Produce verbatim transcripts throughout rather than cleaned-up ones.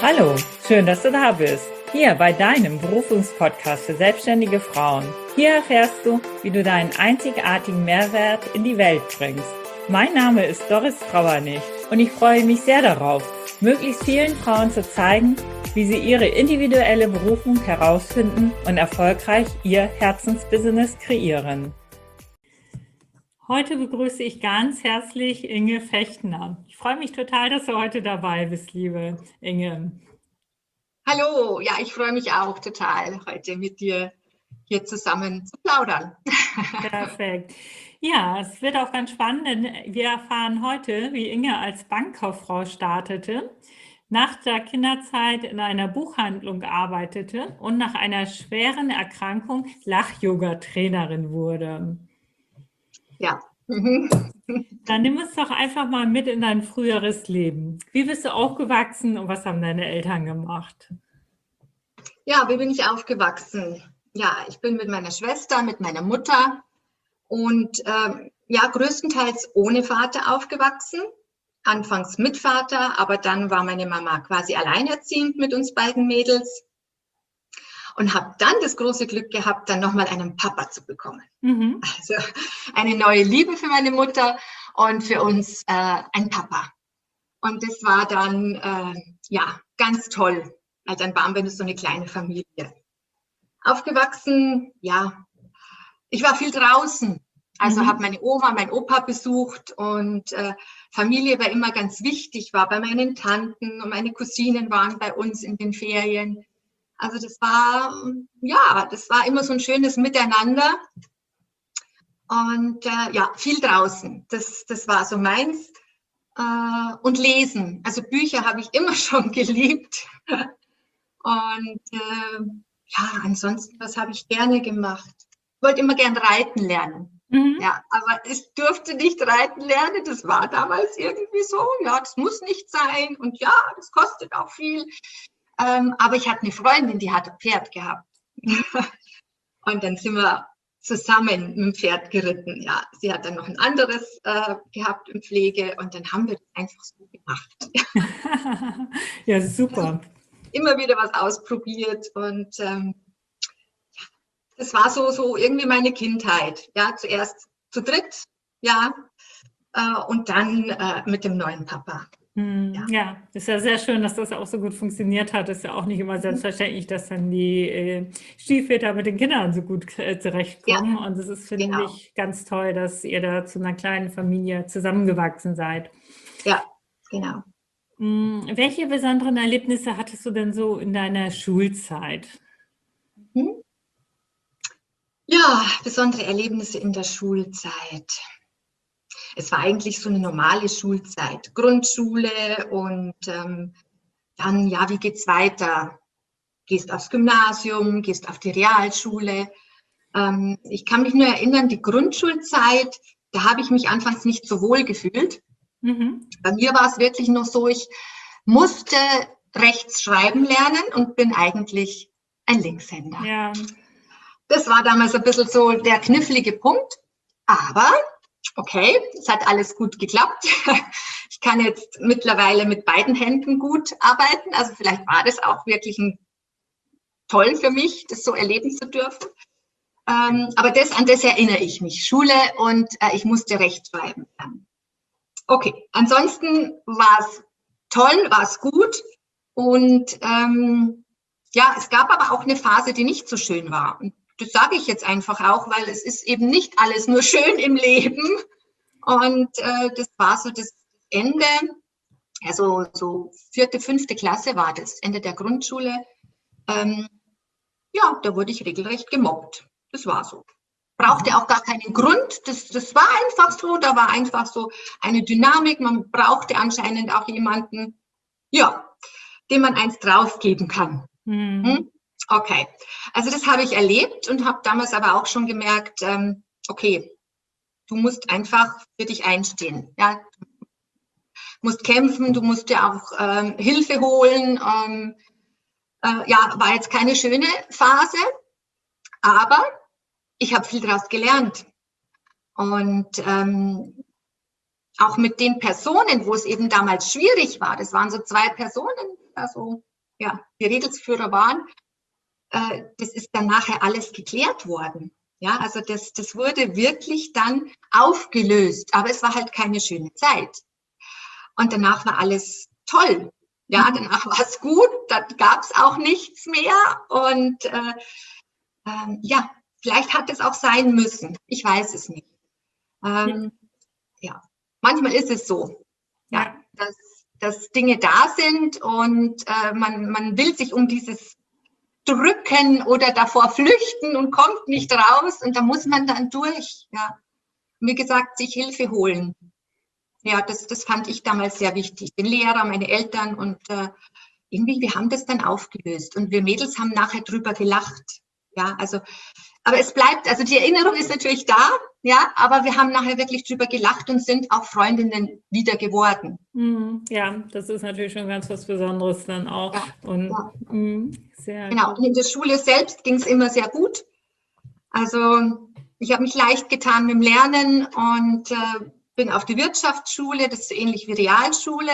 Hallo, schön, dass du da bist. Hier bei deinem Berufungspodcast für selbstständige Frauen. Hier erfährst du, wie du deinen einzigartigen Mehrwert in die Welt bringst. Mein Name ist Doris Trauernig und ich freue mich sehr darauf, möglichst vielen Frauen zu zeigen, wie sie ihre individuelle Berufung herausfinden und erfolgreich ihr Herzensbusiness kreieren. Heute begrüße ich ganz herzlich Inge Fechtner. Ich freue mich total, dass du heute dabei bist, liebe Inge. Hallo, ja, ich freue mich auch total, heute mit dir hier zusammen zu plaudern. Perfekt. Ja, es wird auch ganz spannend, denn wir erfahren heute, wie Inge als Bankkauffrau startete, nach der Kinderzeit in einer Buchhandlung arbeitete und nach einer schweren Erkrankung Lach-Yoga-Trainerin wurde. Ja. Dann nimm uns doch einfach mal mit in dein früheres Leben. Wie bist du aufgewachsen und was haben deine Eltern gemacht? Ja, wie bin ich aufgewachsen? Ja, ich bin mit meiner Schwester, mit meiner Mutter und ähm, ja, größtenteils ohne Vater aufgewachsen. Anfangs mit Vater, aber dann war meine Mama quasi alleinerziehend mit uns beiden Mädels und habe dann das große Glück gehabt, dann nochmal einen Papa zu bekommen. Mhm. Also eine neue Liebe für meine Mutter und für uns äh, ein Papa. Und das war dann äh, ja ganz toll. Weil dann waren wir so eine kleine Familie. Aufgewachsen, ja, ich war viel draußen. Also mhm. habe meine Oma, mein Opa besucht und äh, Familie war immer ganz wichtig, war bei meinen Tanten und meine Cousinen waren bei uns in den Ferien. Also das war, ja, das war immer so ein schönes Miteinander und äh, ja, viel draußen. Das, das war so meins. Äh, und lesen, also Bücher habe ich immer schon geliebt. Und äh, ja, ansonsten, was habe ich gerne gemacht? Ich wollte immer gern reiten lernen. Mhm. Ja, aber ich durfte nicht reiten lernen. Das war damals irgendwie so. Ja, das muss nicht sein. Und ja, das kostet auch viel. Ähm, aber ich hatte eine Freundin, die hatte ein Pferd gehabt. Mhm. Und dann sind wir zusammen mit dem Pferd geritten. Ja, sie hat dann noch ein anderes äh, gehabt in Pflege. Und dann haben wir das einfach so gemacht. Ja, super. Immer wieder was ausprobiert und ähm, das war so, so irgendwie meine Kindheit. Ja, zuerst zu dritt, ja, äh, und dann äh, mit dem neuen Papa. Ja. ja, ist ja sehr schön, dass das auch so gut funktioniert hat. Ist ja auch nicht immer selbstverständlich, dass dann die äh, Stiefväter mit den Kindern so gut äh, zurechtkommen. Ja, und es ist, finde genau. ich, ganz toll, dass ihr da zu einer kleinen Familie zusammengewachsen seid. Ja, genau. Welche besonderen Erlebnisse hattest du denn so in deiner Schulzeit? Hm? Ja, besondere Erlebnisse in der Schulzeit. Es war eigentlich so eine normale Schulzeit, Grundschule und ähm, dann, ja, wie geht's weiter? Gehst aufs Gymnasium, gehst auf die Realschule. Ähm, ich kann mich nur erinnern, die Grundschulzeit, da habe ich mich anfangs nicht so wohl gefühlt. Mhm. Bei mir war es wirklich noch so, ich musste rechts schreiben lernen und bin eigentlich ein Linkshänder. Ja. Das war damals ein bisschen so der knifflige Punkt, aber okay, es hat alles gut geklappt. Ich kann jetzt mittlerweile mit beiden Händen gut arbeiten, also vielleicht war das auch wirklich ein, toll für mich, das so erleben zu dürfen. Ähm, aber das, an das erinnere ich mich, Schule und äh, ich musste rechts schreiben lernen. Okay, ansonsten war es toll, war es gut und ähm, ja, es gab aber auch eine Phase, die nicht so schön war. Und das sage ich jetzt einfach auch, weil es ist eben nicht alles nur schön im Leben. Und äh, das war so das Ende, also so vierte, fünfte Klasse war das, Ende der Grundschule. Ähm, ja, da wurde ich regelrecht gemobbt. Das war so. Brauchte auch gar keinen Grund. Das, das war einfach so. Da war einfach so eine Dynamik. Man brauchte anscheinend auch jemanden, ja, dem man eins draufgeben kann. Mhm. Hm? Okay. Also das habe ich erlebt und habe damals aber auch schon gemerkt, ähm, okay, du musst einfach für dich einstehen. Ja, du musst kämpfen, du musst dir auch ähm, Hilfe holen. Ähm, äh, ja, war jetzt keine schöne Phase, aber ich habe viel daraus gelernt. Und ähm, auch mit den Personen, wo es eben damals schwierig war, das waren so zwei Personen, also ja, die Redelsführer waren, äh, das ist dann nachher alles geklärt worden. Ja, also das, das wurde wirklich dann aufgelöst, aber es war halt keine schöne Zeit. Und danach war alles toll. Ja, danach war es gut, dann gab es auch nichts mehr. Und äh, äh, ja, vielleicht hat es auch sein müssen. Ich weiß es nicht. Ähm, ja, manchmal ist es so, ja, ja. Dass, dass Dinge da sind und äh, man, man will sich um dieses drücken oder davor flüchten und kommt nicht raus. Und da muss man dann durch. Ja. Wie gesagt, sich Hilfe holen. Ja, das, das fand ich damals sehr wichtig. Den Lehrer, meine Eltern und äh, irgendwie, wir haben das dann aufgelöst. Und wir Mädels haben nachher drüber gelacht. Ja, also, aber es bleibt, also die Erinnerung ist natürlich da, ja, aber wir haben nachher wirklich drüber gelacht und sind auch Freundinnen wieder geworden. Ja, das ist natürlich schon ganz was Besonderes dann auch. Ja, und ja. Mh, sehr genau, gut. Und in der Schule selbst ging es immer sehr gut. Also ich habe mich leicht getan mit dem Lernen und äh, bin auf die Wirtschaftsschule, das ist so ähnlich wie Realschule.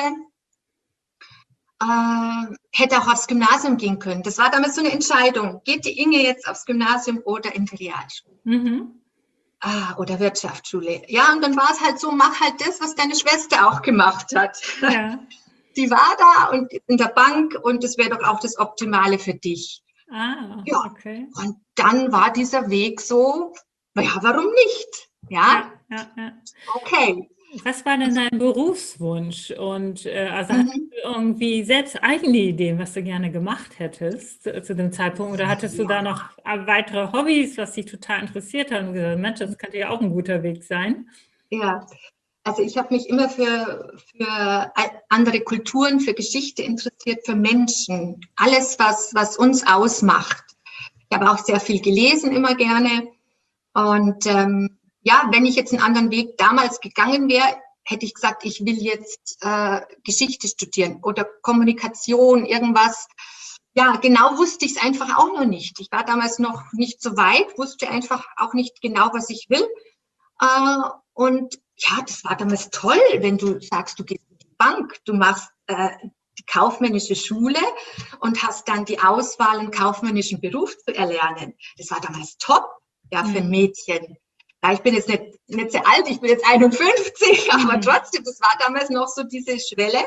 Äh, hätte auch aufs Gymnasium gehen können. Das war damals so eine Entscheidung. Geht die Inge jetzt aufs Gymnasium oder in die Realschule? Mhm. Ah, oder Wirtschaftsschule. Ja, und dann war es halt so, mach halt das, was deine Schwester auch gemacht hat. Ja. Die war da und in der Bank und das wäre doch auch das Optimale für dich. Ah, ja. Okay. Und dann war dieser Weg so, naja, warum nicht? Ja, ja, ja, ja. Okay. Was war denn dein Berufswunsch? Und äh, also mhm. hattest du irgendwie selbst eigene Ideen, was du gerne gemacht hättest äh, zu dem Zeitpunkt? Oder hattest du ja. da noch weitere Hobbys, was dich total interessiert hat und gesagt, Mensch, das könnte ja auch ein guter Weg sein? Ja, also ich habe mich immer für, für andere Kulturen, für Geschichte interessiert, für Menschen. Alles, was, was uns ausmacht. Ich habe auch sehr viel gelesen, immer gerne. Und ähm, ja, wenn ich jetzt einen anderen Weg damals gegangen wäre, hätte ich gesagt, ich will jetzt äh, Geschichte studieren oder Kommunikation, irgendwas. Ja, genau wusste ich es einfach auch noch nicht. Ich war damals noch nicht so weit, wusste einfach auch nicht genau, was ich will. Äh, und ja, das war damals toll, wenn du sagst, du gehst in die Bank, du machst äh, die kaufmännische Schule und hast dann die Auswahl, einen kaufmännischen Beruf zu erlernen. Das war damals top, ja, für ein Mädchen. Ja, ich bin jetzt nicht, nicht sehr alt, ich bin jetzt einundfünfzig, mhm. aber trotzdem, das war damals noch so diese Schwelle.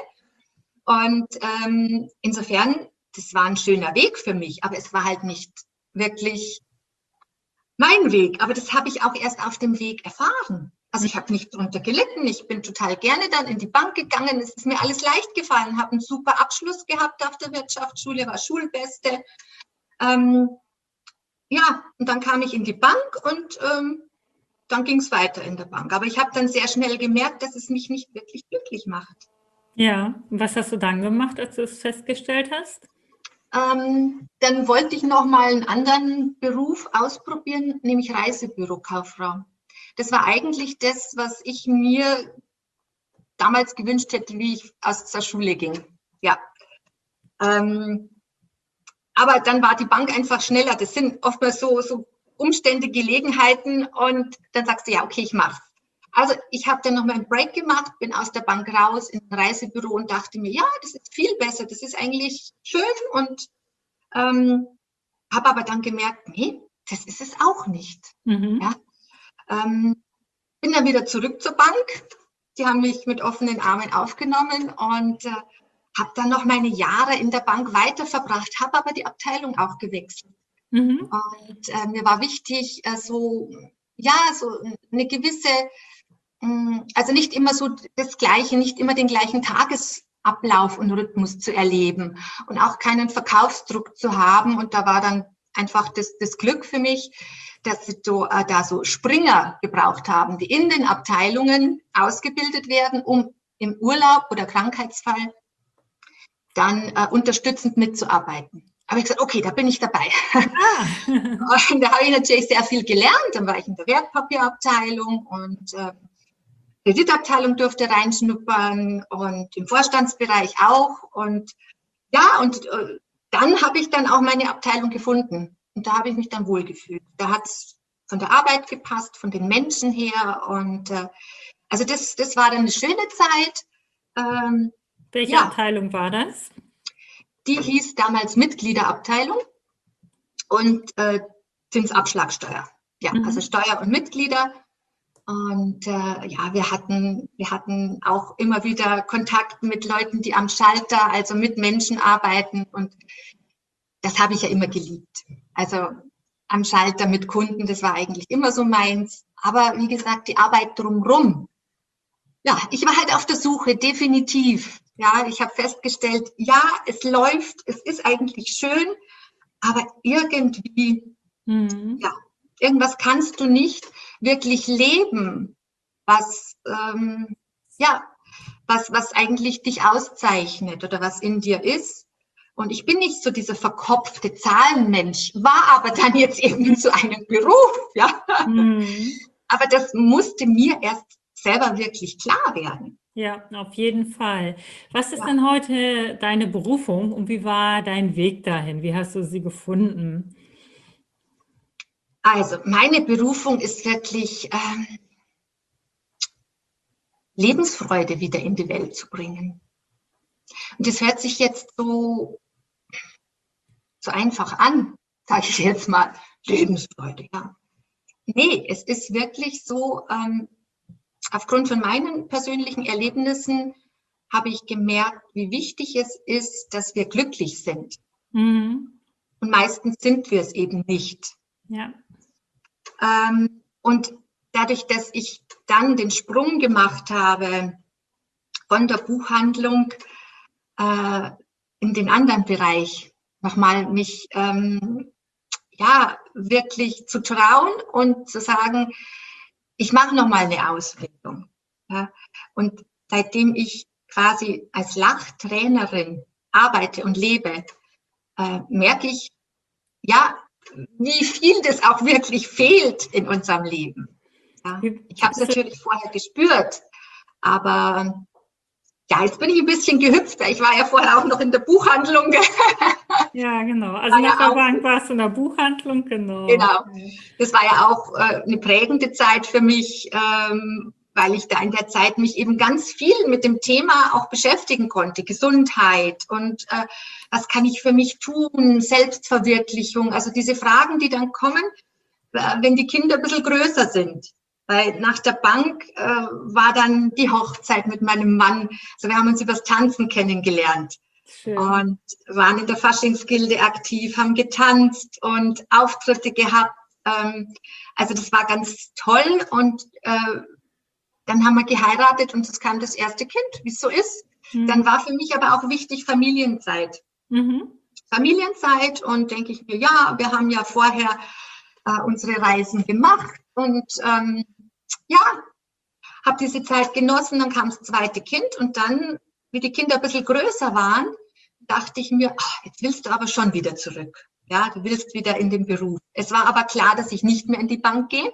Und ähm, insofern, das war ein schöner Weg für mich, aber es war halt nicht wirklich mein Weg. Aber das habe ich auch erst auf dem Weg erfahren. Also ich habe nicht drunter gelitten, ich bin total gerne dann in die Bank gegangen, es ist mir alles leicht gefallen, habe einen super Abschluss gehabt auf der Wirtschaftsschule, war Schulbeste. Ähm, ja, und dann kam ich in die Bank und ähm, dann ging es weiter in der Bank. Aber ich habe dann sehr schnell gemerkt, dass es mich nicht wirklich glücklich macht. Ja, und was hast du dann gemacht, als du es festgestellt hast? Ähm, dann wollte ich noch mal einen anderen Beruf ausprobieren, nämlich Reisebürokauffrau. Das war eigentlich das, was ich mir damals gewünscht hätte, wie ich aus der Schule ging. Ja. Ähm, aber dann war die Bank einfach schneller. Das sind oftmals so, so Umstände, Gelegenheiten und dann sagst du, ja, okay, ich mach's. Also ich habe dann noch mal einen Break gemacht, bin aus der Bank raus in ein Reisebüro und dachte mir, ja, das ist viel besser, das ist eigentlich schön und ähm, habe aber dann gemerkt, nee, das ist es auch nicht. Mhm. Ja. Ähm, bin dann wieder zurück zur Bank. Die haben mich mit offenen Armen aufgenommen und äh, habe dann noch meine Jahre in der Bank weiter verbracht, habe aber die Abteilung auch gewechselt. Mhm. Und äh, mir war wichtig, äh, so, ja, so eine gewisse, mh, also nicht immer so das Gleiche, nicht immer den gleichen Tagesablauf und Rhythmus zu erleben und auch keinen Verkaufsdruck zu haben. Und da war dann einfach das, das Glück für mich, dass sie so, äh, da so Springer gebraucht haben, die in den Abteilungen ausgebildet werden, um im Urlaub oder Krankheitsfall dann äh, unterstützend mitzuarbeiten. Habe ich gesagt, okay, da bin ich dabei. Ah. Und da habe ich natürlich sehr viel gelernt. Dann war ich in der Wertpapierabteilung und äh, Kreditabteilung durfte reinschnuppern und im Vorstandsbereich auch. Und ja, und äh, dann habe ich dann auch meine Abteilung gefunden. Und da habe ich mich dann wohlgefühlt. Da hat es von der Arbeit gepasst, von den Menschen her. Und äh, also das, das war dann eine schöne Zeit. Ähm, Welche ja. Abteilung war das? die hieß damals Mitgliederabteilung und äh, Zinsabschlagsteuer. Ja, mhm. also Steuer und Mitglieder. Und äh, ja, wir hatten, wir hatten auch immer wieder Kontakt mit Leuten, die am Schalter, also mit Menschen arbeiten. Und das habe ich ja immer geliebt. Also am Schalter mit Kunden, das war eigentlich immer so meins. Aber wie gesagt, die Arbeit drumherum. Ja, ich war halt auf der Suche, definitiv. Ja, ich habe festgestellt, ja, es läuft, es ist eigentlich schön, aber irgendwie, mhm. ja, irgendwas kannst du nicht wirklich leben, was, ähm, ja, was, was eigentlich dich auszeichnet oder was in dir ist. Und ich bin nicht so dieser verkopfte Zahlenmensch, war aber dann jetzt eben zu einem Beruf, ja. Mhm. Aber das musste mir erst selber wirklich klar werden. Ja, auf jeden Fall. Was ist ja. denn heute deine Berufung und wie war dein Weg dahin? Wie hast du sie gefunden? Also, meine Berufung ist wirklich, ähm, Lebensfreude wieder in die Welt zu bringen. Und das hört sich jetzt so, so einfach an, sage ich jetzt mal, Lebensfreude, ja. Nee, es ist wirklich so, ähm, aufgrund von meinen persönlichen Erlebnissen habe ich gemerkt, wie wichtig es ist, dass wir glücklich sind. Mhm. Und meistens sind wir es eben nicht. Ja. Ähm, und dadurch, dass ich dann den Sprung gemacht habe von der Buchhandlung äh, in den anderen Bereich, nochmal mich ähm, ja wirklich zu trauen und zu sagen, ich mache nochmal eine Ausbildung. Ja. Und seitdem ich quasi als Lachtrainerin arbeite und lebe, äh, merke ich, ja, wie viel das auch wirklich fehlt in unserem Leben. Ja. Ich habe es natürlich vorher gespürt, aber ja, jetzt bin ich ein bisschen gehüpft. Ich war ja vorher auch noch in der Buchhandlung. Ja, genau. Also nach der Bank warst du in der Buchhandlung, genau. Genau. Das war ja auch äh, eine prägende Zeit für mich, ähm, weil ich da in der Zeit mich eben ganz viel mit dem Thema auch beschäftigen konnte. Gesundheit und äh, was kann ich für mich tun, Selbstverwirklichung. Also diese Fragen, die dann kommen, äh, wenn die Kinder ein bisschen größer sind. Weil nach der Bank äh, war dann die Hochzeit mit meinem Mann. Also wir haben uns übers Tanzen kennengelernt. Schön. Und waren in der Faschingsgilde aktiv, haben getanzt und Auftritte gehabt. Ähm, also das war ganz toll. Und äh, dann haben wir geheiratet und es kam das erste Kind, wie es so ist. Mhm. Dann war für mich aber auch wichtig Familienzeit. Mhm. Familienzeit und denke ich mir, ja, wir haben ja vorher äh, unsere Reisen gemacht und ähm, ja, habe diese Zeit genossen, dann kam das zweite Kind und dann, wie die Kinder ein bisschen größer waren, dachte ich mir, ach, jetzt willst du aber schon wieder zurück. Ja, du willst wieder in den Beruf. Es war aber klar, dass ich nicht mehr in die Bank gehe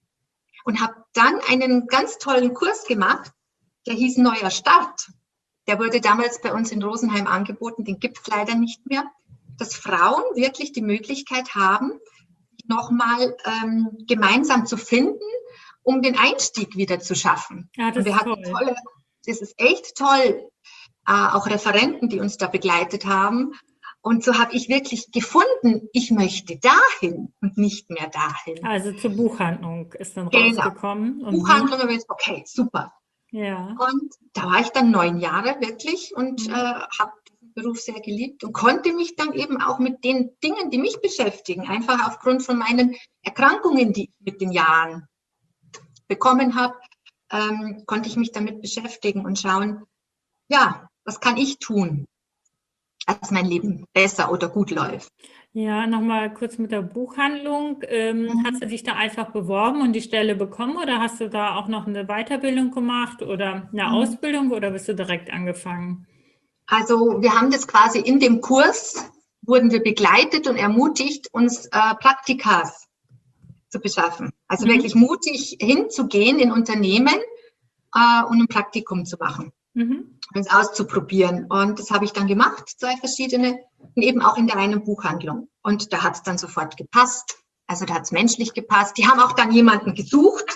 und habe dann einen ganz tollen Kurs gemacht, der hieß Neuer Start. Der wurde damals bei uns in Rosenheim angeboten, den gibt es leider nicht mehr, dass Frauen wirklich die Möglichkeit haben, nochmal ähm, gemeinsam zu finden, um den Einstieg wieder zu schaffen. Ja, das und wir ist hatten toll. tolle, das ist echt toll, äh, auch Referenten, die uns da begleitet haben. Und so habe ich wirklich gefunden, ich möchte dahin und nicht mehr dahin. Also zur Buchhandlung ist dann genau. rausgekommen. Und Buchhandlung, aber jetzt, okay, super. Ja. Und da war ich dann neun Jahre wirklich und mhm. äh, habe den Beruf sehr geliebt und konnte mich dann eben auch mit den Dingen, die mich beschäftigen, einfach aufgrund von meinen Erkrankungen, die ich mit den Jahren bekommen habe, ähm, konnte ich mich damit beschäftigen und schauen, ja, was kann ich tun, dass mein Leben besser oder gut läuft. Ja, nochmal kurz mit der Buchhandlung. Ähm, mhm. Hast du dich da einfach beworben und die Stelle bekommen oder hast du da auch noch eine Weiterbildung gemacht oder eine mhm. Ausbildung oder bist du direkt angefangen? Also wir haben das quasi in dem Kurs, wurden wir begleitet und ermutigt, uns äh, Praktikas zu beschaffen. Also mhm. wirklich mutig hinzugehen in Unternehmen äh, und ein Praktikum zu machen. Mhm. Es auszuprobieren. Und das habe ich dann gemacht, zwei verschiedene, und eben auch in der einen Buchhandlung. Und da hat es dann sofort gepasst. Also da hat es menschlich gepasst. Die haben auch dann jemanden gesucht,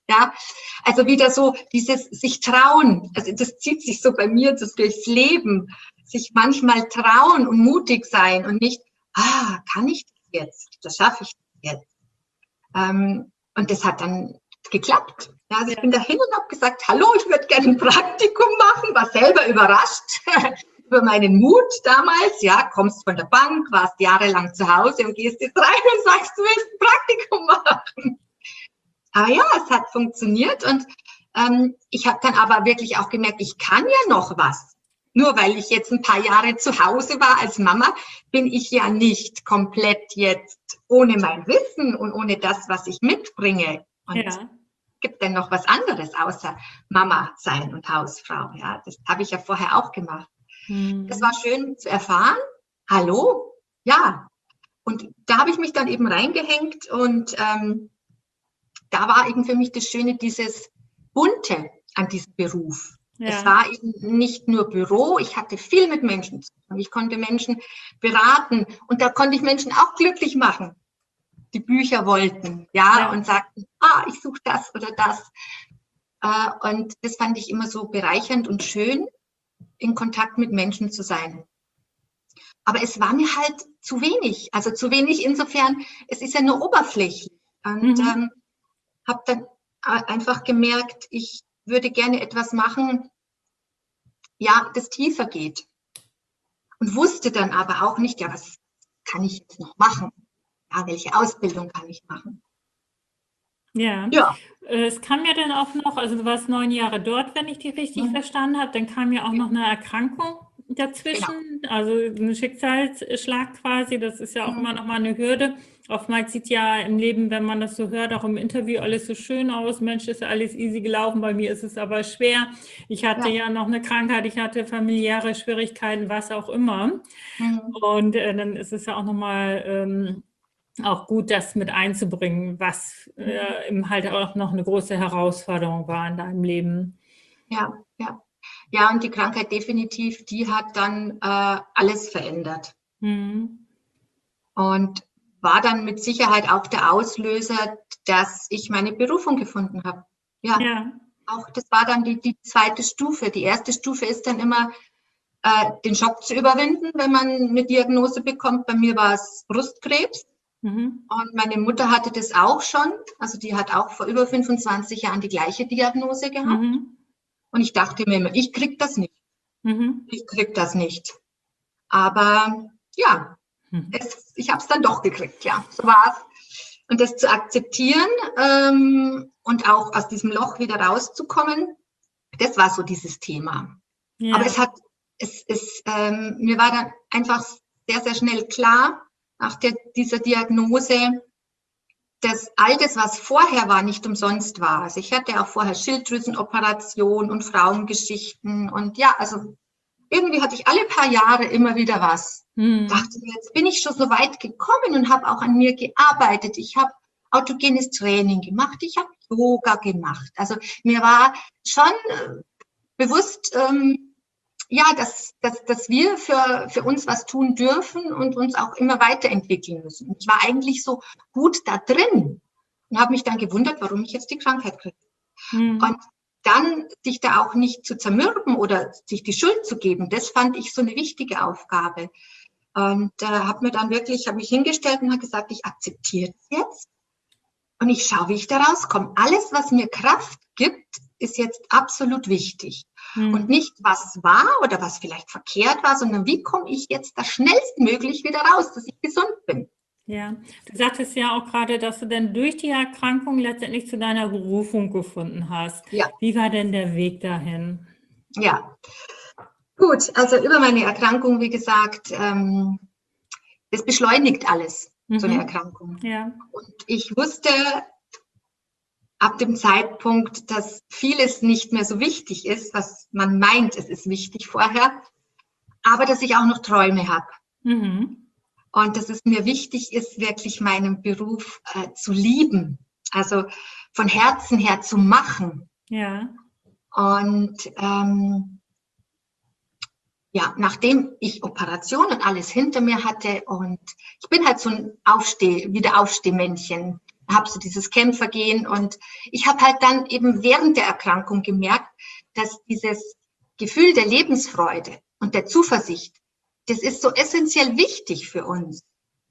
Ja, also wieder so dieses sich trauen, also das zieht sich so bei mir das durchs Leben, sich manchmal trauen und mutig sein und nicht, ah, kann ich das jetzt, das schaffe ich jetzt. Ähm, und das hat dann geklappt. Ja, also ich bin dahin und habe gesagt, hallo, ich würde gerne ein Praktikum machen, war selber überrascht über meinen Mut damals. Ja, kommst von der Bank, warst jahrelang zu Hause und gehst jetzt rein und sagst, du willst ein Praktikum machen. Aber ja, es hat funktioniert und ähm, ich habe dann aber wirklich auch gemerkt, ich kann ja noch was. Nur weil ich jetzt ein paar Jahre zu Hause war als Mama, bin ich ja nicht komplett jetzt ohne mein Wissen und ohne das, was ich mitbringe. Und Ja. gibt denn noch was anderes außer Mama sein und Hausfrau? Ja, das habe ich ja vorher auch gemacht. Mhm. Das war schön zu erfahren. Hallo? Ja. Und da habe ich mich dann eben reingehängt und ähm, da war eben für mich das Schöne, dieses Bunte an diesem Beruf. Ja. Es war eben nicht nur Büro, ich hatte viel mit Menschen zu tun. Ich konnte Menschen beraten und da konnte ich Menschen auch glücklich machen, die Bücher wollten, ja, ja. und sagten, ah, ich suche das oder das. Und das fand ich immer so bereichernd und schön, in Kontakt mit Menschen zu sein. Aber es war mir halt zu wenig, also zu wenig insofern, es ist ja nur oberflächlich. Und mhm. ähm, habe dann einfach gemerkt, ich würde gerne etwas machen, ja, das tiefer geht. Und wusste dann aber auch nicht, ja, was kann ich jetzt noch machen? Ja, welche Ausbildung kann ich machen? Ja. ja. Es kam ja dann auch noch, also du warst neun Jahre dort, wenn ich die richtig mhm. verstanden habe, dann kam ja auch noch eine Erkrankung dazwischen, genau. also ein Schicksalsschlag quasi, das ist ja auch mhm. immer noch mal eine Hürde. Oftmals sieht ja im Leben, wenn man das so hört, auch im Interview alles so schön aus, Mensch, ist alles easy gelaufen, bei mir ist es aber schwer. Ich hatte ja, ja noch eine Krankheit, ich hatte familiäre Schwierigkeiten, was auch immer. Mhm. Und äh, dann ist es ja auch nochmal ähm, auch gut, das mit einzubringen, was äh, eben halt auch noch eine große Herausforderung war in deinem Leben. Ja, ja. Ja, und die Krankheit definitiv, die hat dann äh, alles verändert. Mhm. Und war dann mit Sicherheit auch der Auslöser, dass ich meine Berufung gefunden habe. Ja, ja. Auch das war dann die, die zweite Stufe. Die erste Stufe ist dann immer, äh, den Schock zu überwinden, wenn man eine Diagnose bekommt. Bei mir war es Brustkrebs. Mhm. Und meine Mutter hatte das auch schon. Also die hat auch vor über fünfundzwanzig Jahren die gleiche Diagnose gehabt. Mhm. Und ich dachte mir immer, ich krieg das nicht. Mhm. Ich krieg das nicht. Aber ja, mhm. es, ich habe es dann doch gekriegt. Ja, so war es. Und das zu akzeptieren ähm, und auch aus diesem Loch wieder rauszukommen, das war so dieses Thema. Ja. Aber es hat, es, es, ähm, mir war dann einfach sehr, sehr schnell klar, nach der, dieser Diagnose, dass all das, was vorher war, nicht umsonst war. Also ich hatte auch vorher Schilddrüsenoperation und Frauengeschichten und ja, also irgendwie hatte ich alle paar Jahre immer wieder was. Hm. Dachte mir, jetzt bin ich schon so weit gekommen und habe auch an mir gearbeitet. Ich habe autogenes Training gemacht, ich habe Yoga gemacht. Also mir war schon äh, bewusst, ähm, ja, dass, dass, dass wir für, für uns was tun dürfen und uns auch immer weiterentwickeln müssen. Ich war eigentlich so gut da drin und habe mich dann gewundert, warum ich jetzt die Krankheit kriege. Mhm. Und dann sich da auch nicht zu zermürben oder sich die Schuld zu geben, das fand ich so eine wichtige Aufgabe. Und äh, habe mir dann wirklich, habe mich hingestellt und habe gesagt, ich akzeptiere es jetzt und ich schaue, wie ich da rauskomme. Alles, was mir Kraft gibt, ist jetzt absolut wichtig. Hm. Und nicht, was war oder was vielleicht verkehrt war, sondern wie komme ich jetzt da schnellstmöglich wieder raus, dass ich gesund bin. Ja, du sagtest ja auch gerade, dass du dann durch die Erkrankung letztendlich zu deiner Berufung gefunden hast. Ja. Wie war denn der Weg dahin? Ja, gut, also über meine Erkrankung, wie gesagt, ähm, das beschleunigt alles, mhm. so eine Erkrankung. Ja. Und ich wusste ab dem Zeitpunkt, dass vieles nicht mehr so wichtig ist, was man meint, es ist wichtig vorher, aber dass ich auch noch Träume habe. Mhm. Und dass es mir wichtig ist, wirklich meinen Beruf äh, zu lieben, also von Herzen her zu machen. Ja. Und ähm, ja, nachdem ich Operation und alles hinter mir hatte und ich bin halt so ein Aufsteh, Wiederaufstehmännchen. habe so dieses Kämpfergehen und ich habe halt dann eben während der Erkrankung gemerkt, dass dieses Gefühl der Lebensfreude und der Zuversicht, das ist so essentiell wichtig für uns.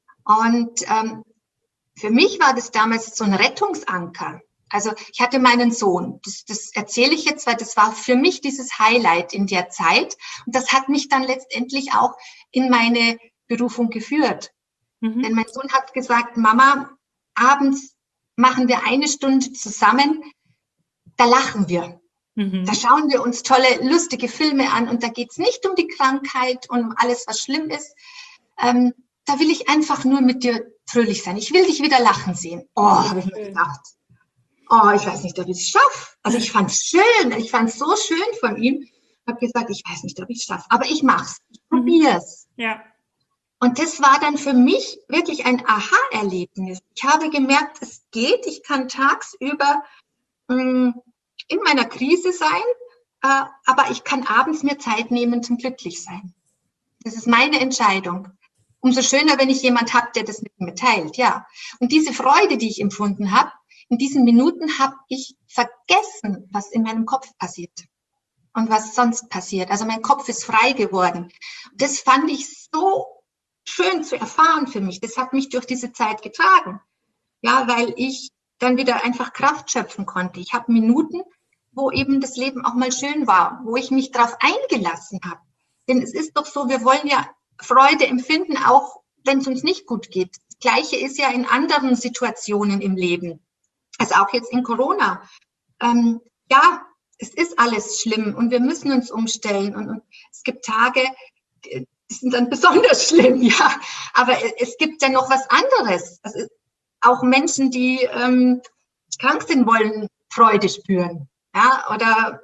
Und ähm, für mich war das damals so ein Rettungsanker. Also ich hatte meinen Sohn, das, das erzähle ich jetzt, weil das war für mich dieses Highlight in der Zeit. Und das hat mich dann letztendlich auch in meine Berufung geführt. Mhm. Denn mein Sohn hat gesagt, Mama, abends machen wir eine Stunde zusammen, da lachen wir. Mhm. Da schauen wir uns tolle, lustige Filme an und da geht es nicht um die Krankheit und um alles, was schlimm ist. Ähm, da will ich einfach nur mit dir fröhlich sein. Ich will dich wieder lachen sehen. Oh, habe ich mir gedacht. Oh, ich weiß nicht, ob ich es schaffe. Also ich fand es schön, ich fand es so schön von ihm. Ich habe gesagt, ich weiß nicht, ob ich es schaffe, aber ich mache es, ich probiere es. Ja. Und das war dann für mich wirklich ein Aha-Erlebnis. Ich habe gemerkt, es geht, ich kann tagsüber mh, in meiner Krise sein, äh, aber ich kann abends mir Zeit nehmen zum Glücklichsein. Das ist meine Entscheidung. Umso schöner, wenn ich jemand habe, der das mit mir teilt, ja. Und diese Freude, die ich empfunden habe, in diesen Minuten habe ich vergessen, was in meinem Kopf passiert und was sonst passiert. Also mein Kopf ist frei geworden. Das fand ich so schön zu erfahren für mich. Das hat mich durch diese Zeit getragen. Ja, weil ich dann wieder einfach Kraft schöpfen konnte. Ich habe Minuten, wo eben das Leben auch mal schön war, wo ich mich darauf eingelassen habe. Denn es ist doch so, wir wollen ja Freude empfinden, auch wenn es uns nicht gut geht. Das Gleiche ist ja in anderen Situationen im Leben. Also auch jetzt in Corona. Ähm, ja, es ist alles schlimm und wir müssen uns umstellen. Und, und es gibt Tage, die sind dann besonders schlimm, ja. Aber es gibt ja noch was anderes. Also auch Menschen, die ähm, krank sind, wollen Freude spüren. Ja, oder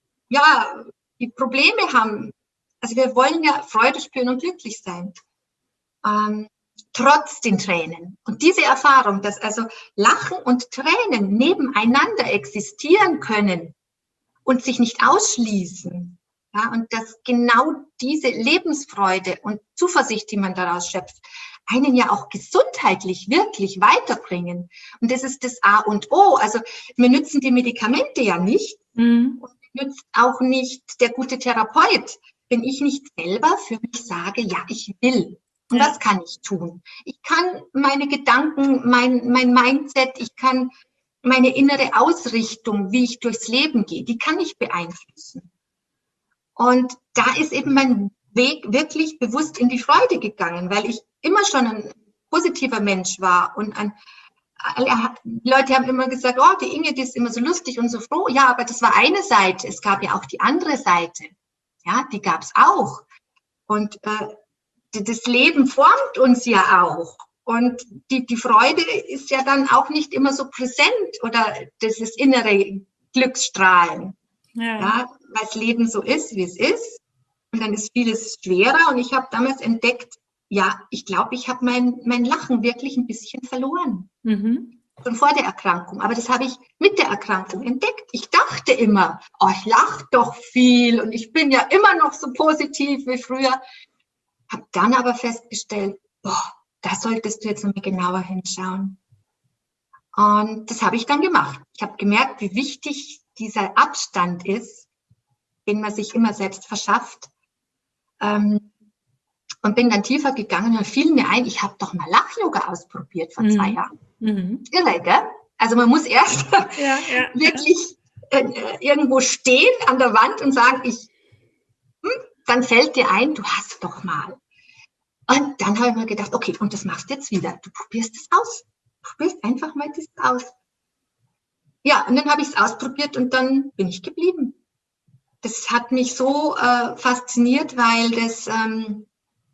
ja, die Probleme haben. Also wir wollen ja Freude spüren und glücklich sein. Ähm, trotz den Tränen. Und diese Erfahrung, dass also Lachen und Tränen nebeneinander existieren können und sich nicht ausschließen, ja, und dass genau diese Lebensfreude und Zuversicht, die man daraus schöpft, einen ja auch gesundheitlich wirklich weiterbringen. Und das ist das A und O. Also mir nützen die Medikamente ja nicht. Mhm. Und mir nützt auch nicht der gute Therapeut, wenn ich nicht selber für mich sage, ja, ich will. Und ja. Was kann ich tun? Ich kann meine Gedanken, mein, mein Mindset, ich kann meine innere Ausrichtung, wie ich durchs Leben gehe, die kann ich beeinflussen. Und da ist eben mein Weg wirklich bewusst in die Freude gegangen, weil ich immer schon ein positiver Mensch war. Und an, die Leute haben immer gesagt, oh, die Inge, die ist immer so lustig und so froh. Ja, aber das war eine Seite. Es gab ja auch die andere Seite. Ja, die gab es auch. Und äh, das Leben formt uns ja auch. Und die, die Freude ist ja dann auch nicht immer so präsent oder dieses innere Glücksstrahlen. Ja. Ja, weil das Leben so ist, wie es ist. Und dann ist vieles schwerer. Und ich habe damals entdeckt, ja, ich glaube, ich habe mein, mein Lachen wirklich ein bisschen verloren. Mhm. Schon vor der Erkrankung. Aber das habe ich mit der Erkrankung entdeckt. Ich dachte immer, oh, ich lache doch viel und ich bin ja immer noch so positiv wie früher. Habe dann aber festgestellt, boah, da solltest du jetzt noch mal genauer hinschauen. Und das habe ich dann gemacht. Ich habe gemerkt, wie wichtig dieser Abstand ist, den man sich immer selbst verschafft. Ähm, und bin dann tiefer gegangen und fiel mir ein, ich habe doch mal Lach-Yoga ausprobiert vor mhm. zwei Jahren. Mhm. Irre, gell? Also man muss erst ja, ja, wirklich ja. Äh, irgendwo stehen an der Wand und sagen, ich, hm, dann fällt dir ein, du hast doch mal. Und dann habe ich mir gedacht, okay, und das machst du jetzt wieder. Du probierst es aus. Du probierst einfach mal das aus. Ja, und dann habe ich es ausprobiert und dann bin ich geblieben. Das hat mich so äh, fasziniert, weil das, ähm,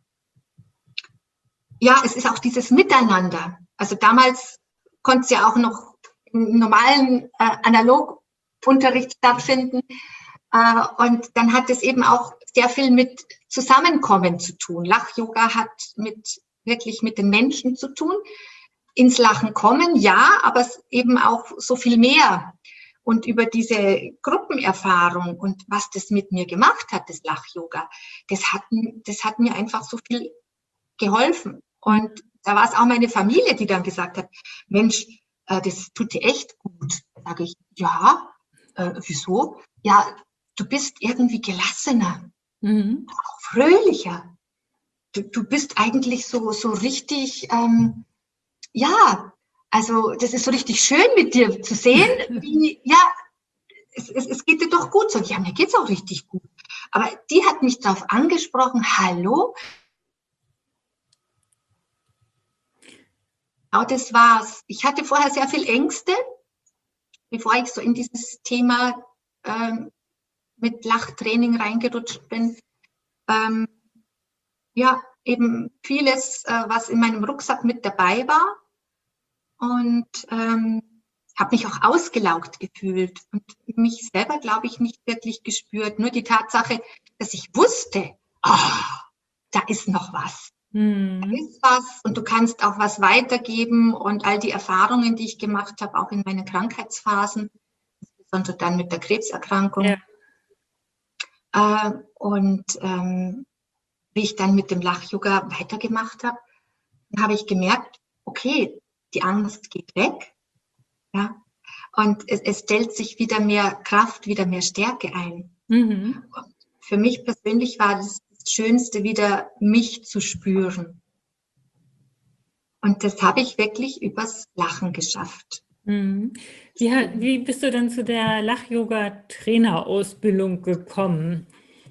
ja, es ist auch dieses Miteinander. Also damals konnte es ja auch noch im normalen äh, Analogunterricht stattfinden. Äh, und dann hat es eben auch sehr viel mit Zusammenkommen zu tun. Lach-Yoga hat mit, wirklich mit den Menschen zu tun. Ins Lachen kommen, ja, aber es eben auch so viel mehr. Und über diese Gruppenerfahrung und was das mit mir gemacht hat, das Lach-Yoga, das hat, das hat mir einfach so viel geholfen. Und da war es auch meine Familie, die dann gesagt hat, Mensch, äh, das tut dir echt gut. Sage ich, ja, äh, wieso? Ja, du bist irgendwie gelassener, Mhm. fröhlicher. Du, du bist eigentlich so, so richtig, ähm, ja, also das ist so richtig schön mit dir zu sehen, wie, ja, es, es, es geht dir doch gut. So, ja, mir geht's auch richtig gut. Aber die hat mich darauf angesprochen, hallo, genau das war's. Ich hatte vorher sehr viel Ängste, bevor ich so in dieses Thema ähm, mit Lachtraining reingerutscht bin. Ähm, ja, eben vieles, äh, was in meinem Rucksack mit dabei war. Und ähm, habe mich auch ausgelaugt gefühlt und mich selber, glaube ich, nicht wirklich gespürt. Nur die Tatsache, dass ich wusste, ah, da ist noch was. Da Mhm. ist was und du kannst auch was weitergeben und all die Erfahrungen, die ich gemacht habe, auch in meinen Krankheitsphasen, insbesondere dann mit der Ja. Krebserkrankung. Äh, und ähm, wie ich dann mit dem Lach-Yoga weitergemacht habe, habe ich gemerkt, okay, die Angst geht weg, ja, und es, es stellt sich wieder mehr Kraft, wieder mehr Stärke ein. Mhm. Und für mich persönlich war das, das Schönste, wieder mich zu spüren. Und das habe ich wirklich übers Lachen geschafft. Mhm. Wie, ha- wie bist du denn zu der Lach-Yoga-Trainerausbildung gekommen?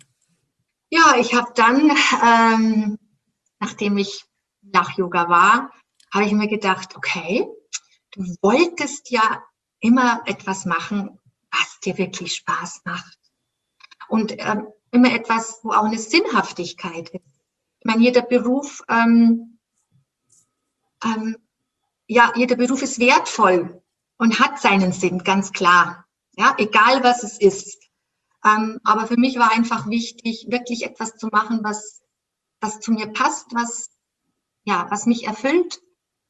Ja, ich habe dann, ähm, nachdem ich Lach-Yoga war, habe ich mir gedacht, okay, du wolltest ja immer etwas machen, was dir wirklich Spaß macht. Und ähm, immer etwas, wo auch eine Sinnhaftigkeit ist. Ich meine, jeder Beruf, ähm, ähm, ja, jeder Beruf ist wertvoll und hat seinen Sinn, ganz klar. Ja, egal was es ist. Ähm, aber für mich war einfach wichtig, wirklich etwas zu machen, was, was zu mir passt, was, ja, was mich erfüllt.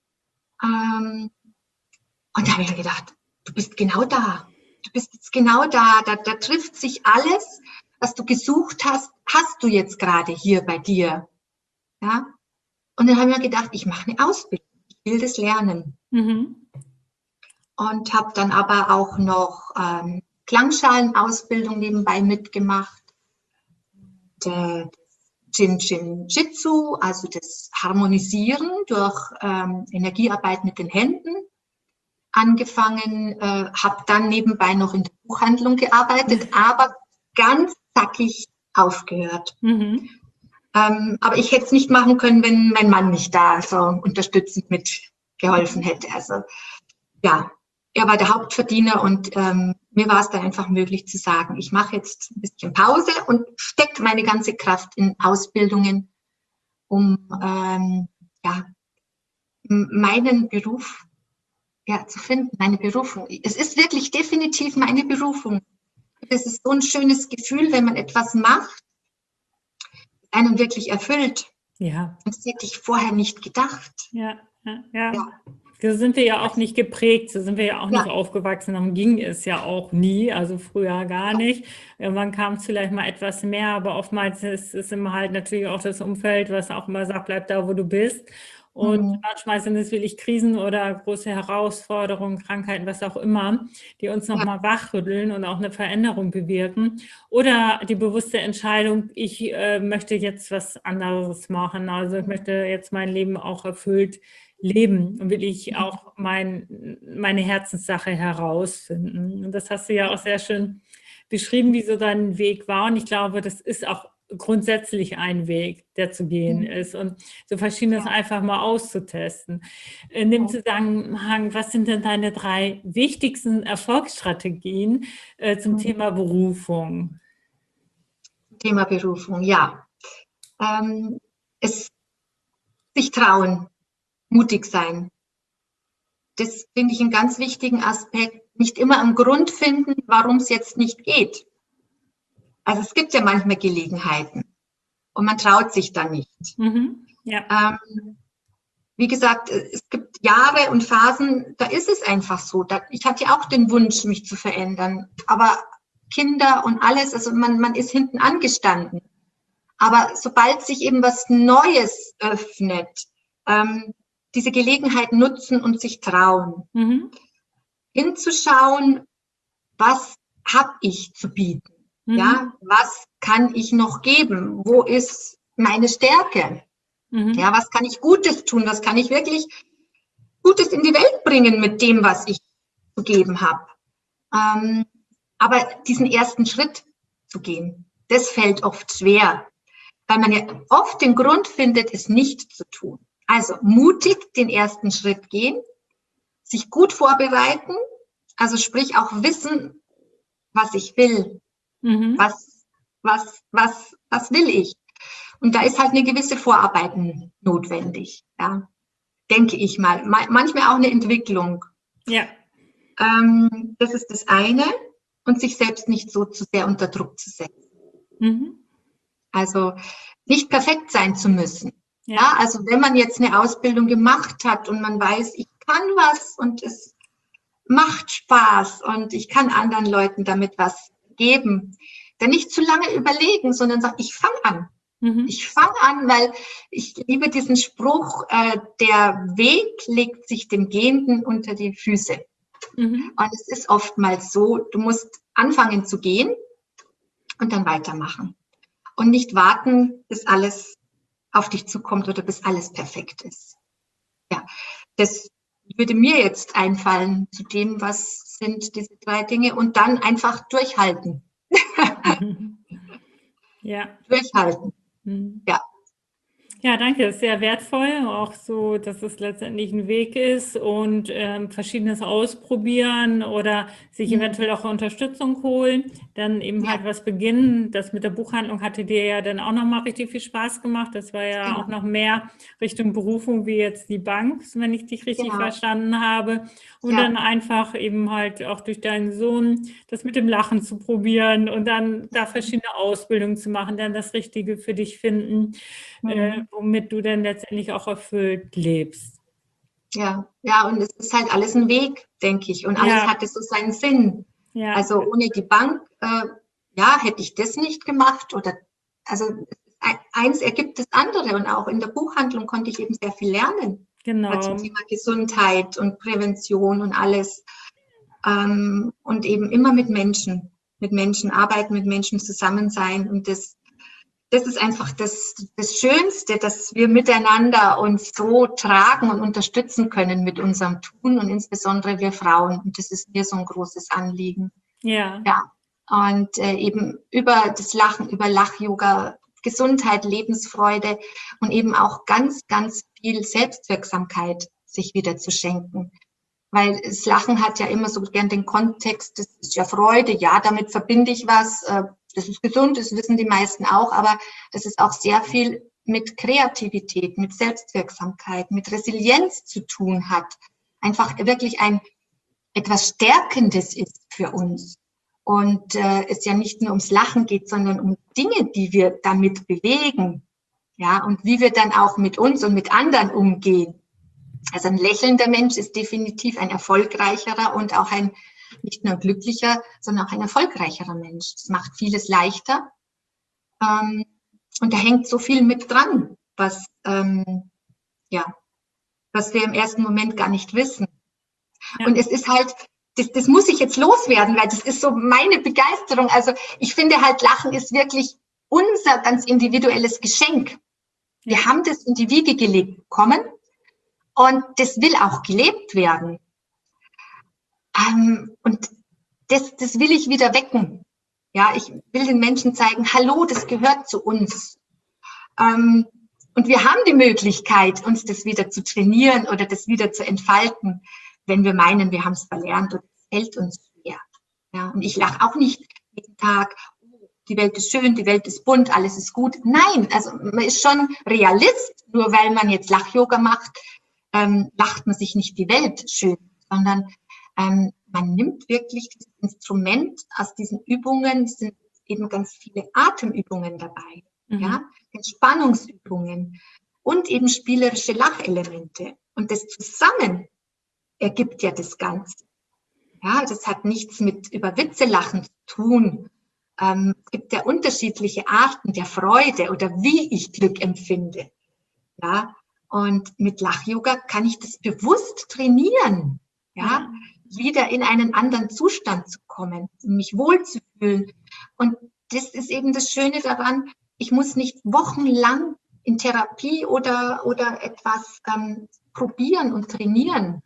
Ähm, und da habe ich mir gedacht, du bist genau da. Du bist jetzt genau da. Da, da trifft sich alles, was du gesucht hast, hast du jetzt gerade hier bei dir. Ja? Und dann habe ich mir gedacht, ich mache eine Ausbildung. Ich will das lernen. Mhm. Und habe dann aber auch noch ähm, Klangschalenausbildung nebenbei mitgemacht. Der Jin-Jin-Jitsu, also das Harmonisieren durch ähm, Energiearbeit mit den Händen, angefangen, äh, habe dann nebenbei noch in der Buchhandlung gearbeitet, aber ganz zackig aufgehört. Mhm. Ähm, aber ich hätte es nicht machen können, wenn mein Mann nicht da so unterstützend mitgeholfen hätte. Also ja, er war der Hauptverdiener und ähm, mir war es dann einfach möglich zu sagen, ich mache jetzt ein bisschen Pause und stecke meine ganze Kraft in Ausbildungen, um ähm, ja, meinen Beruf ja, zu finden, meine Berufung. Es ist wirklich definitiv meine Berufung. Es ist so ein schönes Gefühl, wenn man etwas macht, das einen wirklich erfüllt. Ja. Das hätte ich vorher nicht gedacht. Ja, ja, ja. Ja, So sind wir ja auch nicht geprägt, so sind wir ja auch nicht ja, aufgewachsen, darum ging es ja auch nie, also früher gar ja. nicht. Irgendwann kam es vielleicht mal etwas mehr, aber oftmals ist es immer halt natürlich auch das Umfeld, was auch immer sagt, bleib da, wo du bist. Und Hm. manchmal sind es wirklich Krisen oder große Herausforderungen, Krankheiten, was auch immer, die uns Ja. nochmal wachrütteln und auch eine Veränderung bewirken. Oder die bewusste Entscheidung, ich äh, möchte jetzt was anderes machen. Also ich möchte jetzt mein Leben auch erfüllt leben und will ich auch mein, meine Herzenssache herausfinden. Und das hast du ja auch sehr schön beschrieben, wie so dein Weg war. Und ich glaube, das ist auch grundsätzlich ein Weg, der zu gehen ist. Und so Verschiedenes Ja. einfach mal auszutesten. In dem Zusammenhang, was sind denn deine drei wichtigsten Erfolgsstrategien äh, zum Mhm. Thema Berufung? Thema Berufung, ja. Ähm, es sich trauen, mutig sein. Das finde ich einen ganz wichtigen Aspekt. Nicht immer einen Grund finden, warum es jetzt nicht geht. Also es gibt ja manchmal Gelegenheiten und man traut sich dann nicht. Mhm. Ja. Ähm, wie gesagt, es gibt Jahre und Phasen, da ist es einfach so. Da, ich hatte ja auch den Wunsch, mich zu verändern. Aber Kinder und alles, also man, man ist hinten angestanden. Aber sobald sich eben was Neues öffnet, ähm, diese Gelegenheit nutzen und sich trauen. Mhm. Hinzuschauen, was habe ich zu bieten? Mhm. Ja, was kann ich noch geben? Wo ist meine Stärke? Mhm. Ja, was kann ich Gutes tun? Was kann ich wirklich Gutes in die Welt bringen mit dem, was ich zu geben habe? Ähm, aber diesen ersten Schritt zu gehen, das fällt oft schwer, weil man ja oft den Grund findet, es nicht zu tun. Also mutig den ersten Schritt gehen, sich gut vorbereiten, also sprich auch wissen, was ich will, Mhm. was, was, was, was will ich. Und da ist halt eine gewisse Vorarbeit notwendig, ja, denke ich mal. Manchmal auch eine Entwicklung. Ja. Ähm, das ist das eine. Und sich selbst nicht so zu sehr unter Druck zu setzen. Mhm. Also nicht perfekt sein zu müssen. Ja. Ja, also wenn man jetzt eine Ausbildung gemacht hat und man weiß, ich kann was und es macht Spaß und ich kann anderen Leuten damit was geben, dann nicht zu lange überlegen, sondern sagen, ich fange an. Mhm. Ich fange an, weil ich liebe diesen Spruch, äh, der Weg legt sich dem Gehenden unter die Füße. Mhm. Und es ist oftmals so, du musst anfangen zu gehen und dann weitermachen. Und nicht warten, bis alles auf dich zukommt oder bis alles perfekt ist. Ja, das würde mir jetzt einfallen zu dem, was sind diese drei Dinge und dann einfach durchhalten. Ja. Durchhalten. Mhm. Ja. Ja, danke. Das ist sehr wertvoll, auch so, dass es letztendlich ein Weg ist und ähm, Verschiedenes ausprobieren oder sich Mhm. eventuell auch Unterstützung holen, dann eben Ja. halt was beginnen. Das mit der Buchhandlung hatte dir ja dann auch nochmal richtig viel Spaß gemacht. Das war ja Genau. auch noch mehr Richtung Berufung wie jetzt die Bank, wenn ich dich richtig Genau. verstanden habe. Und Ja. dann einfach eben halt auch durch deinen Sohn das mit dem Lachen zu probieren und dann da verschiedene Ausbildungen zu machen, dann das Richtige für dich finden. Mhm. Äh, womit du dann letztendlich auch erfüllt lebst. Ja, ja, und es ist halt alles ein Weg, denke ich. Und Ja. alles hatte so seinen Sinn. Ja. Also ohne die Bank, äh, ja, hätte ich das nicht gemacht. Oder also eins ergibt das andere. Und auch in der Buchhandlung konnte ich eben sehr viel lernen. Genau. Zum Thema Gesundheit und Prävention und alles. Ähm, und eben immer mit Menschen, mit Menschen arbeiten, mit Menschen zusammen sein. Und das Das ist einfach das, das Schönste, dass wir miteinander uns so tragen und unterstützen können mit unserem Tun und insbesondere wir Frauen. Und das ist mir so ein großes Anliegen. Ja. Ja. Und äh, eben über das Lachen, über Lach-Yoga, Gesundheit, Lebensfreude und eben auch ganz, ganz viel Selbstwirksamkeit sich wieder zu schenken. Weil das Lachen hat ja immer so gern den Kontext, das ist ja Freude, ja, damit verbinde ich was, äh, das ist gesund, das wissen die meisten auch, aber das ist auch sehr viel mit Kreativität, mit Selbstwirksamkeit, mit Resilienz zu tun hat. Einfach wirklich ein etwas Stärkendes ist für uns. Und äh, es ja nicht nur ums Lachen geht, sondern um Dinge, die wir damit bewegen. Ja, und wie wir dann auch mit uns und mit anderen umgehen. Also ein lächelnder Mensch ist definitiv ein erfolgreicherer und auch ein nicht nur glücklicher, sondern auch ein erfolgreicherer Mensch. Das macht vieles leichter. Ähm, und da hängt so viel mit dran, was, ähm, ja, was wir im ersten Moment gar nicht wissen. Ja. Und es ist halt, das, das muss ich jetzt loswerden, weil das ist so meine Begeisterung. Also ich finde halt, Lachen ist wirklich unser ganz individuelles Geschenk. Ja. Wir haben das in die Wiege gelegt bekommen. Und das will auch gelebt werden. Ähm, und das, das will ich wieder wecken. Ja, ich will den Menschen zeigen, hallo, das gehört zu uns. Ähm, und wir haben die Möglichkeit, uns das wieder zu trainieren oder das wieder zu entfalten, wenn wir meinen, wir haben es verlernt und es fällt uns schwer. Ja, und ich lache auch nicht jeden Tag, die Welt ist schön, die Welt ist bunt, alles ist gut. Nein, also man ist schon Realist, nur weil man jetzt Lach-Yoga macht, ähm, lacht man sich nicht die Welt schön, sondern ähm, man nimmt wirklich das Instrument aus diesen Übungen, es sind eben ganz viele Atemübungen dabei, mhm. ja, Entspannungsübungen und eben spielerische Lachelemente. Und das zusammen ergibt ja das Ganze. Ja, das hat nichts mit über Witze lachen zu tun. Ähm, es gibt ja unterschiedliche Arten der Freude oder wie ich Glück empfinde. Ja, Und mit Lach-Yoga kann ich das bewusst trainieren, ja, ja, wieder in einen anderen Zustand zu kommen, mich wohlzufühlen. Und das ist eben das Schöne daran, ich muss nicht wochenlang in Therapie oder, oder etwas ähm, probieren und trainieren.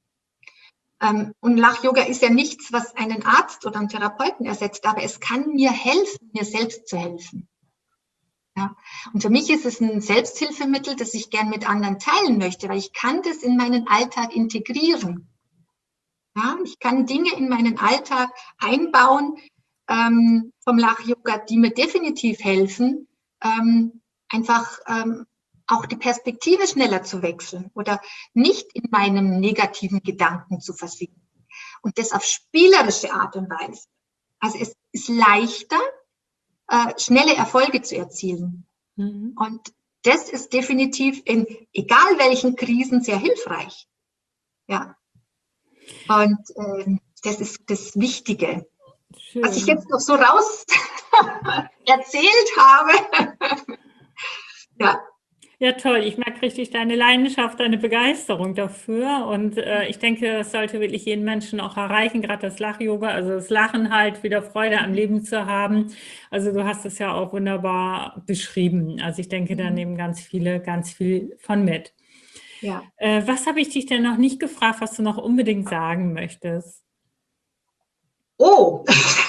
Ähm, und Lach-Yoga ist ja nichts, was einen Arzt oder einen Therapeuten ersetzt, aber es kann mir helfen, mir selbst zu helfen. Ja. Und für mich ist es ein Selbsthilfemittel, das ich gern mit anderen teilen möchte, weil ich kann das in meinen Alltag integrieren. Ja, ich kann Dinge in meinen Alltag einbauen ähm, vom Lach-Yoga, die mir definitiv helfen, ähm, einfach ähm, auch die Perspektive schneller zu wechseln oder nicht in meinem negativen Gedanken zu versinken. Und das auf spielerische Art und Weise. Also es ist leichter, äh, schnelle Erfolge zu erzielen. Mhm. Und das ist definitiv in egal welchen Krisen sehr hilfreich. Ja. Und äh, das ist das Wichtige. Schön. Was ich jetzt noch so raus erzählt habe. Ja. Ja, toll. Ich merke richtig deine Leidenschaft, deine Begeisterung dafür. Und äh, ich denke, das sollte wirklich jeden Menschen auch erreichen, gerade das Lach-Yoga, also das Lachen halt, wieder Freude am Leben zu haben. Also du hast es ja auch wunderbar beschrieben. Also ich denke, da nehmen ganz viele ganz viel von mit. Ja. Äh, was habe ich dich denn noch nicht gefragt, was du noch unbedingt sagen möchtest? Oh!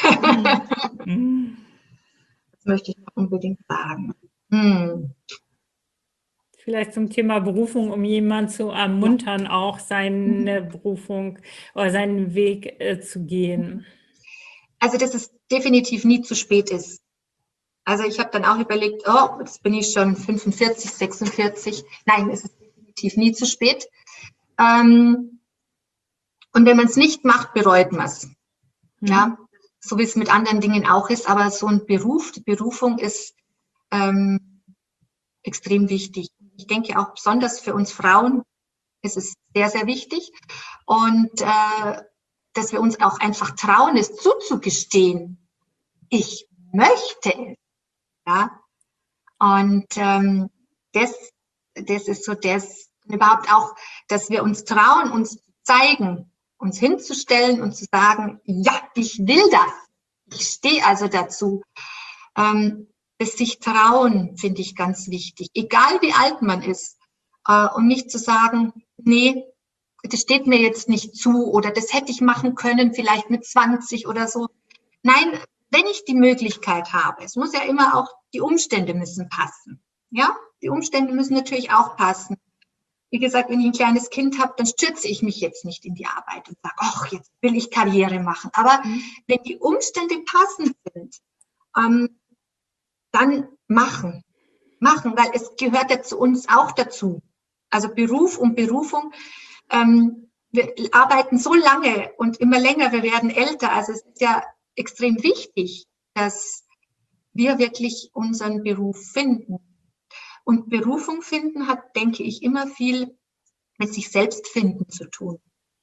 hm. Das möchte ich noch unbedingt sagen. Hm. Vielleicht zum Thema Berufung, um jemanden zu ermuntern, auch seine Berufung oder seinen Weg äh, zu gehen. Also, dass es definitiv nie zu spät ist. Also ich habe dann auch überlegt, oh, jetzt bin ich schon fünfundvierzig, sechsundvierzig. Nein, es ist definitiv nie zu spät. Ähm, und wenn man es nicht macht, bereut man es. Mhm. Ja, so wie es mit anderen Dingen auch ist. Aber so ein Beruf, die Berufung ist ähm, extrem wichtig. Ich denke auch besonders für uns Frauen ist es sehr, sehr wichtig. Und äh, dass wir uns auch einfach trauen, es zuzugestehen. Ich möchte es. Ja, und ähm, das, das ist so das, überhaupt auch, dass wir uns trauen, uns zu zeigen, uns hinzustellen und zu sagen, ja, ich will das. Ich stehe also dazu. Ähm, das sich trauen, finde ich ganz wichtig, egal wie alt man ist. Äh, und nicht zu sagen, nee, das steht mir jetzt nicht zu oder das hätte ich machen können, vielleicht mit zwanzig oder so. Nein, wenn ich die Möglichkeit habe, es muss ja immer auch, die Umstände müssen passen. Ja, die Umstände müssen natürlich auch passen. Wie gesagt, wenn ich ein kleines Kind habe, dann stürze ich mich jetzt nicht in die Arbeit und sage, ach, jetzt will ich Karriere machen. Aber mhm. wenn die Umstände passend sind, ähm, dann machen. Machen, weil es gehört ja zu uns auch dazu. Also Beruf und Berufung, ähm, wir arbeiten so lange und immer länger, wir werden älter. Also es ist ja extrem wichtig, dass wir wirklich unseren Beruf finden. Und Berufung finden hat, denke ich, immer viel mit sich selbst finden zu tun.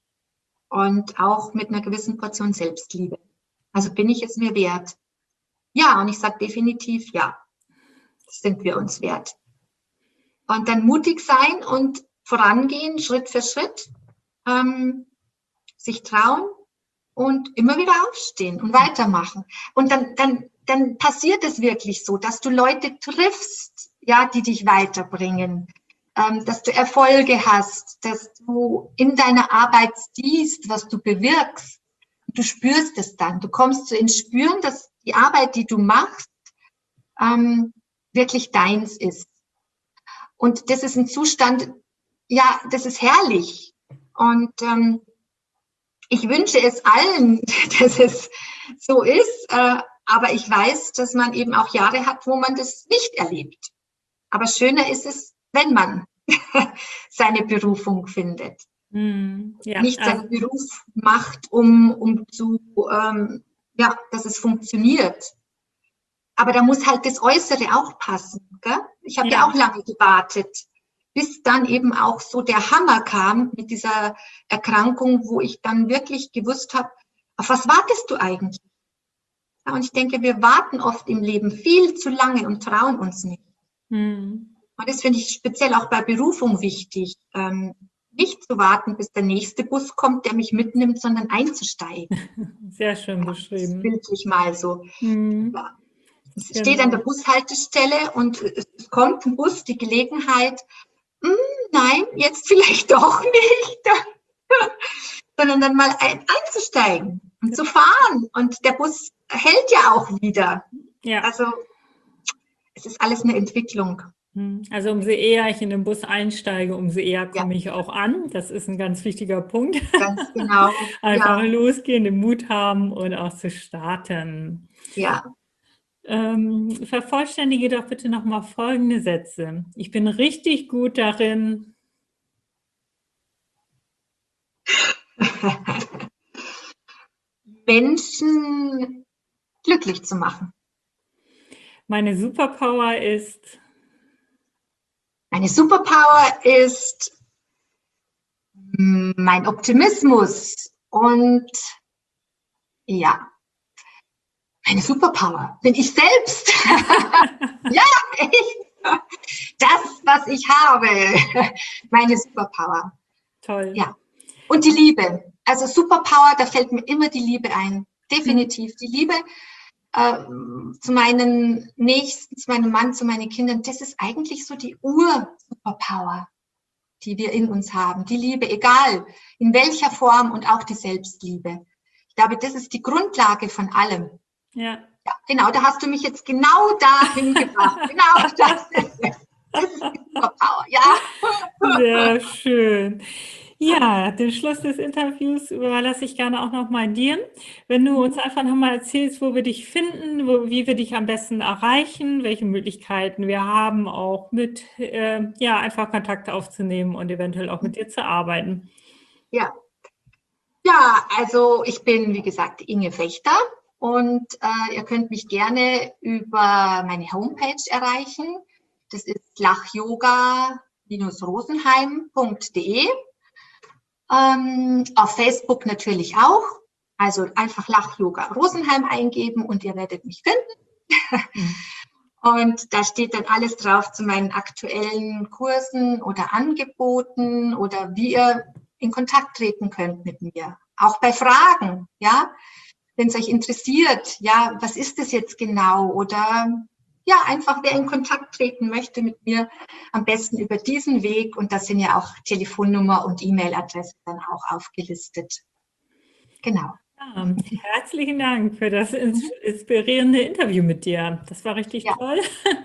Und auch mit einer gewissen Portion Selbstliebe. Also bin ich es mir wert? Ja, und ich sage definitiv ja. Das sind wir uns wert. Und dann mutig sein und vorangehen, Schritt für Schritt, ähm, sich trauen und immer wieder aufstehen und weitermachen. Und dann, dann, dann passiert es wirklich so, dass du Leute triffst, ja, die dich weiterbringen, ähm, dass du Erfolge hast, dass du in deiner Arbeit siehst, was du bewirkst. Du spürst es dann. Du kommst so ins Spüren, dass die Arbeit, die du machst, ähm, wirklich deins ist. Und das ist ein Zustand, ja, das ist herrlich. Und ähm, ich wünsche es allen, dass es so ist, äh, aber ich weiß, dass man eben auch Jahre hat, wo man das nicht erlebt. Aber schöner ist es, wenn man seine Berufung findet. Mm, ja, nicht seinen also, Beruf macht, um, um zu, ähm, ja, dass es funktioniert. Aber da muss halt das Äußere auch passen. Gell? Ich habe ja. ja auch lange gewartet, bis dann eben auch so der Hammer kam mit dieser Erkrankung, wo ich dann wirklich gewusst habe, auf was wartest du eigentlich? Ja, und ich denke, wir warten oft im Leben viel zu lange und trauen uns nicht. Hm. Und das finde ich speziell auch bei Berufung wichtig. Ähm, nicht zu warten, bis der nächste Bus kommt, der mich mitnimmt, sondern einzusteigen. Sehr schön beschrieben. Ja, bildlich mal so. Mhm. Ja. Es Genau. steht an der Bushaltestelle und es kommt ein Bus, die Gelegenheit, hm, nein, jetzt vielleicht doch nicht, sondern dann mal ein, einzusteigen und zu fahren. Und der Bus hält ja auch wieder. Ja. Also es ist alles eine Entwicklung. Also umso eher ich in den Bus einsteige, umso eher komme ja. ich auch an. Das ist ein ganz wichtiger Punkt. Ganz genau. Einfach ja. losgehen, den Mut haben und auch zu starten. Ja. Ähm, vervollständige doch bitte nochmal folgende Sätze. Ich bin richtig gut darin. Menschen glücklich zu machen. Meine Superpower ist. Meine Superpower ist mein Optimismus und ja, meine Superpower bin ich selbst. Ja, echt. Das, was ich habe, meine Superpower. Toll. Ja. Und die Liebe. Also Superpower, da fällt mir immer die Liebe ein. Definitiv. Die Liebe äh, zu meinen Nächsten, zu meinem Mann, zu meinen Kindern, das ist eigentlich so die Ur-Superpower, die wir in uns haben. Die Liebe, egal in welcher Form, und auch die Selbstliebe. Ich glaube, das ist die Grundlage von allem. Ja. Ja, genau, da hast du mich jetzt genau dahin gebracht. Genau, das ist es. Das ist die Superpower, ja. Sehr schön. Ja, den Schluss des Interviews überlasse ich gerne auch nochmal dir. Wenn du uns einfach nochmal erzählst, wo wir dich finden, wo, wie wir dich am besten erreichen, welche Möglichkeiten wir haben, auch mit, äh, ja, einfach Kontakt aufzunehmen und eventuell auch mit dir zu arbeiten. Ja, ja, also ich bin, wie gesagt, Inge Fechter und äh, ihr könnt mich gerne über meine Homepage erreichen. Das ist lachyoga rosenheim punkt de. Ähm, auf Facebook natürlich auch. Also einfach Lach-Yoga Rosenheim eingeben und ihr werdet mich finden. Mhm. Und da steht dann alles drauf zu meinen aktuellen Kursen oder Angeboten oder wie ihr in Kontakt treten könnt mit mir. Auch bei Fragen, ja. Wenn es euch interessiert, ja, was ist das jetzt genau? Oder ja, einfach wer in Kontakt treten möchte mit mir, am besten über diesen Weg. Und da sind ja auch Telefonnummer und E-Mail-Adresse dann auch aufgelistet. Genau. Ja, herzlichen Dank für das inspirierende Interview mit dir. Das war richtig ja. toll.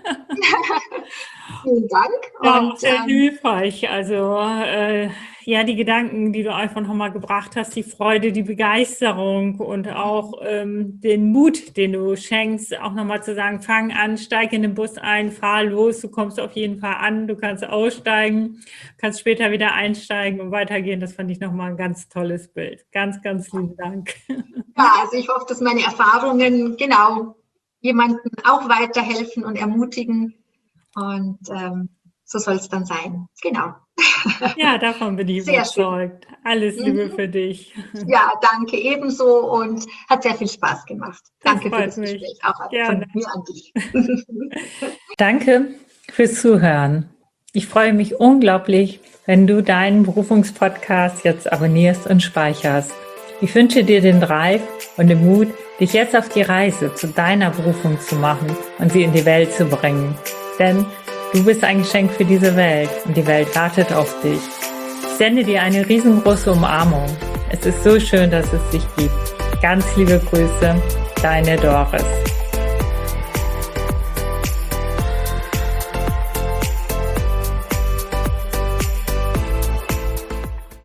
Vielen Dank. Ja, und, sehr ähm, hilfreich. Also äh, ja, die Gedanken, die du einfach nochmal gebracht hast, die Freude, die Begeisterung und auch ähm, den Mut, den du schenkst, auch nochmal zu sagen, fang an, steig in den Bus ein, fahr los, du kommst auf jeden Fall an, du kannst aussteigen, kannst später wieder einsteigen und weitergehen. Das fand ich nochmal ein ganz tolles Bild. Ganz, ganz lieben Dank. Ja, also ich hoffe, dass meine Erfahrungen genau jemandem auch weiterhelfen und ermutigen. Und ähm, so soll es dann sein. Genau. Ja, davon bin ich sehr überzeugt. Schön. Alles Liebe mhm. für dich. Ja, danke ebenso und hat sehr viel Spaß gemacht. Das danke für das mich. Gespräch. Auch Gerne. Von mir an dich. Danke fürs Zuhören. Ich freue mich unglaublich, wenn du deinen Berufungspodcast jetzt abonnierst und speicherst. Ich wünsche dir den Drive und den Mut, dich jetzt auf die Reise zu deiner Berufung zu machen und sie in die Welt zu bringen. Denn du bist ein Geschenk für diese Welt und die Welt wartet auf dich. Ich sende dir eine riesengroße Umarmung. Es ist so schön, dass es dich gibt. Ganz liebe Grüße, deine Doris.